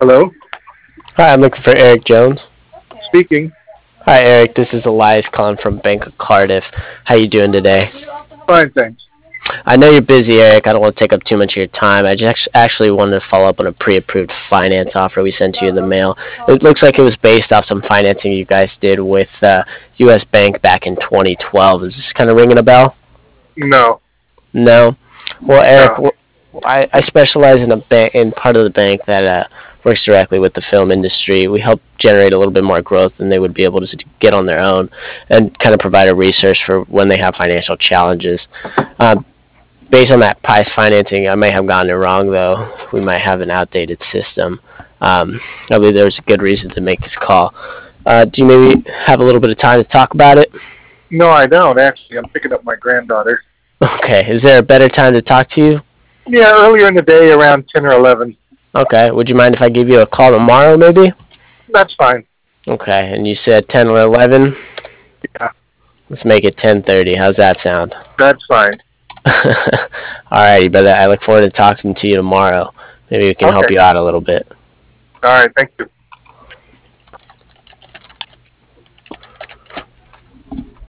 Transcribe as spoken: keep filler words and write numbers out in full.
Hello, Hi, I'm looking for Eric Jones. speaking. Hi, Eric. This is Elias calling from Bank of Cardiff. How you doing today? Fine, thanks. I know you're busy, Eric. I don't want to take up too much of your time. I just actually wanted to follow up on a pre-approved finance offer we sent you in the mail. It looks like it was based off some financing you guys did with uh, U S. Bank back in twenty twelve. Is this kind of ringing a bell? No, No. Well, Eric, no. w- I, I specialize in a bank in part of the bank that uh, works directly with the film industry. We help generate a little bit more growth than they would be able to get on their own, and kind of provide a resource for when they have financial challenges. Um, Based on that price financing, I may have gotten it wrong though. We might have an outdated system. Um, I believe there's a good reason to make this call. Uh, do you maybe have a little bit of time to talk about it? No, I don't, actually. I'm picking up my granddaughter. Okay. Is there a better time to talk to you? Yeah, earlier in the day, around ten or eleven. Okay. Would you mind if I give you a call tomorrow, maybe? That's fine. Okay. And you said ten or eleven. Yeah, Let's make it ten thirty. How's that sound? that's fine. Alrighty, brother. I look forward to talking to you tomorrow. Maybe we can help Okay. you out a little bit. All right, thank you.